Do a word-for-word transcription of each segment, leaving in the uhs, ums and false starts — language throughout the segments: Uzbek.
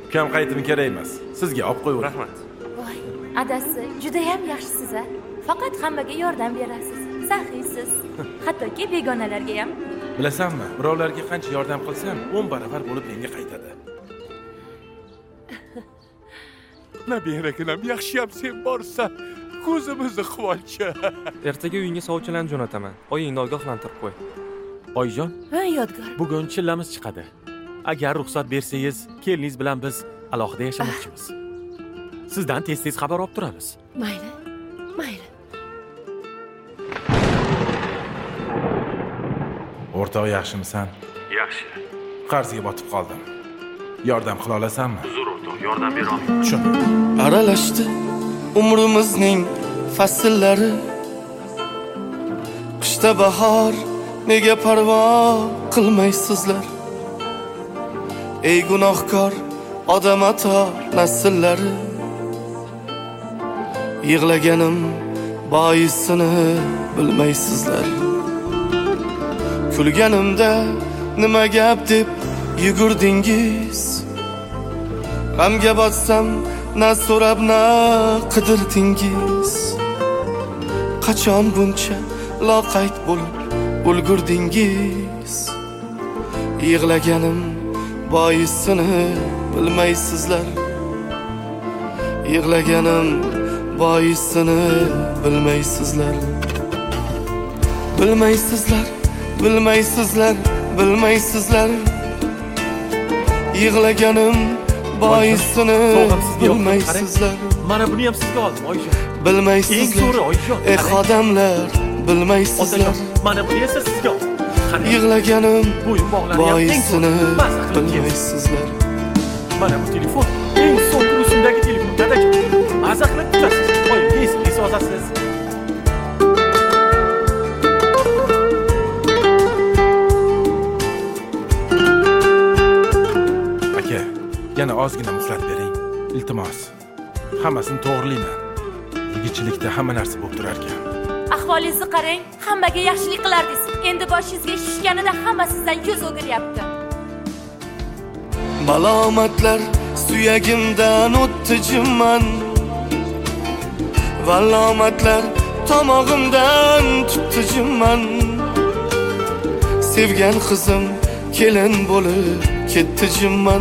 Ukam qaytimi kerak emas. Sizga olib qo'ying. Rahmat. Voy, adasi, juda ham yaxshisiz a. Faqat hammaga yordam berasiz. Saxiysiz. Hattoki begonalarga ham. Bilasanmi, birovlarga qancha yordam qilsam, o'n baravar bo'lib menga qaytadi. Nabiraginam, yaxshiyam sen borsan, ko'zimizni quvonchi. Ertaga uyingga sovchilarni jo'nataman. Oyingni ogohlantirib qo'y. Oyijon, Ha, Yodgor. bugun chillamiz chiqadi. Agar ruxsat bersangiz, keliningiz bilan biz alohida yashamoqchimiz. Sizdan tez-tez xabar olib turamiz. Mayli. Mayli. O'rtoq, yaxshimisan? Yaxshi. Qarzga botib qoldim. Yordam qila olasanmi? Uzr o'rtoq, yordam bera olmayman. Tushundim. Aralashdi umrimizning fasllari. Qishda bahor, nega parvo qilmaysizlar? Ey gunohkor odam ato nasllari. Yig'laganim boisini bilmaysizlar. Kulganimda nima gap deb yugurdingiz. G'amga botsam na so'rab na qidirdingiz. Qachon buncha loqayd bo'lib ulgurdingiz. Yig'laganim boisini bilmaysizlar. Yig'laganim boisini bilmaysizlar. Bilmaysizlar, bilmaysizlar, bilmaysizlar. Yig'laganim boisini bilmaysizlar. Mana buni ham sizga oldim, Oyijon. Bilmaysizlar. Eng zo'ri, Oyijon. Eh odamlar, bilmaysizlar. Mana buni esa sizga oldim. Yig'laganim Bo'yin bog'lari ham eng boisini zo'ri. Mazza qilib keldim. bilmaysizlar. Mana bu telefon eng so'nggi rusumdagi telefon. Dadajon, mazza qilib tutasiz. Oyimga esingizga sozasiz. Aka, yana ozgina muhlat bering. Iltimos. Hammasini to'g'rilayman. Yigitchilikda hamma narsa bo'lib turar ekan. Ahvolingizni qarang, hammaga yaxshilik qilardingiz. Endi boshingizga ish tushganida hamma sizdan ko'z o'giryapti. Malomatlar suyagimdan o'tdi jimman. Valomatlar tomog'imdan tutdi jimman. Sevgan qizim kelin bo'lib ketdi jimman.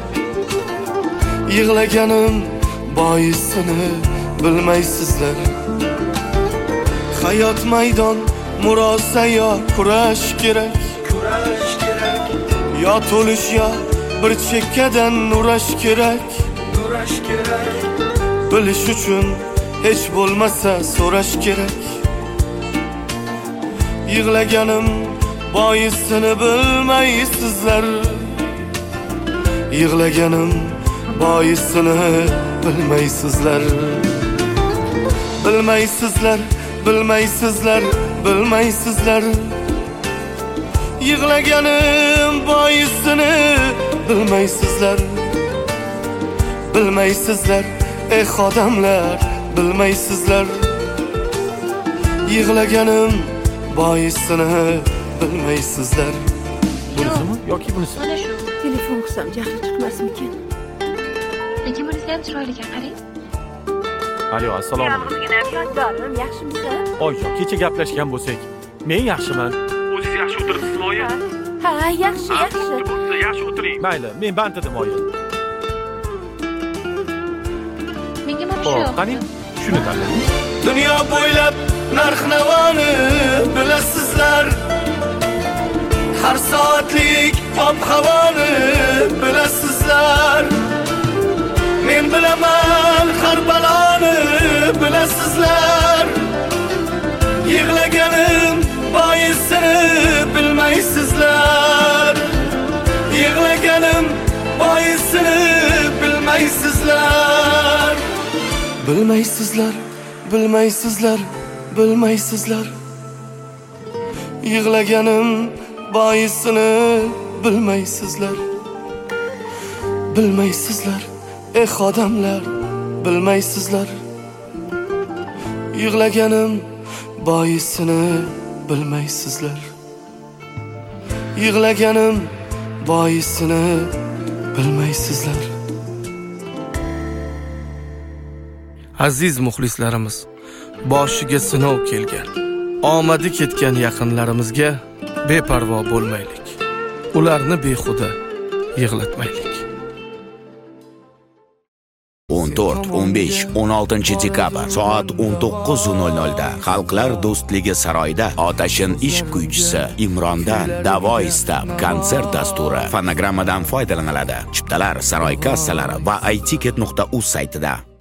Yig'laganim boisini bilmaysizlar. Hayot maydon murosa yo kurash kerak. Kurash kerak. Yo to'lish yo bir chekkadan nurash kerak. Nurash kerak. Bilish uchun hech bo'lmasa so'rash kerak. Yig'laganim boisini bilmaysizlar. Yig'laganim boisini bilmaysizlar. Bilmaysizlar, bilmaysizlar, bilmaysizlar. Yig'laganim boisini bilmaysizlar. Bilmaysizlar, eh odamlar, bilmaysizlar. Yig'laganim boisini bilmaysizlar. Bunisimi yoki bunisi? Mana shu. Telefon qilsam jahli chiqmasmikin? Lekin bunisi ham chiroyli ekan, qarang. Alo, assalomu alaykum. Yodgorim, yaxshimisan? Oyijon, kecha gaplashgan bo'lsak, men yaxshiman. O'zingiz yaxshi o'tiribsizmi, oyi? Ha, yaxshi, yaxshi. Bo'lsa yaxshi o'tiring. Mayli, men band edim, oyi. Menga mana shu Xo'p, yoqdi. qani? Shuni tanlang. Dunyo bo'ylab narx-navoni bilasizlar. Har soatlik ob-havoni bilasizlar. Men bilaman har baloni bilasizlar. Yig'laganim boisini bilmaysizlar. Yig'laganim boisini bilmaysizlar. Bilmaysizlar, bilmaysizlar, bilmaysizlar. Yig'laganim boisini bilmaysizlar. Bilmaysizlar, eh odamlar, bilmaysizlar. Yig'laganim boisini bilmaysizlar. Yig'laganim boisini bilmaysizlar. Aziz muxlislarimiz, boshiga sinov kelgan, omadi ketgan yaqinlarimizga beparvo bo'lmaylik. Ularni behuda yig'latmaylik. o'n to'rt, o'n besh, o'n oltinchi dekabr soat o'n to'qqiz nol nol da Xalqlar do'stligi saroyida Otashin ishq kuychisi Imrondan Davo istab konsert dasturi fonogrammadan foydalaniladi. Chiptalar saroy kassalari va i ticket nuqta uz saytida.